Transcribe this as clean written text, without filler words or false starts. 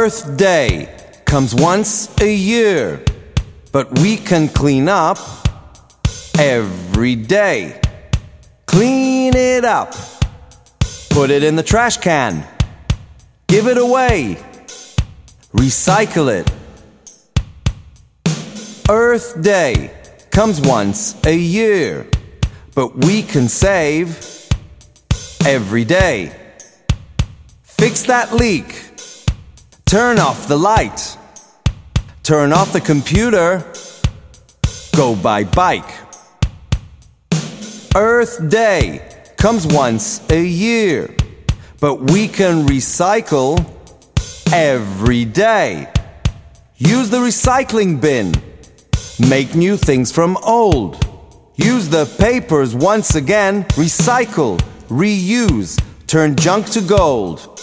Earth Day comes once a year, but we can clean up every day. Clean it up. Put it in the trash can. Give it away. Recycle it. Earth Day comes once a year, but we can save every day. Fix that leak. Turn off the light. Turn off the computer. Go by bike. Earth Day comes once a year, but we can recycle every day. Use the recycling bin. Make new things from old. Use the papers once again. Recycle, reuse, turn junk to gold.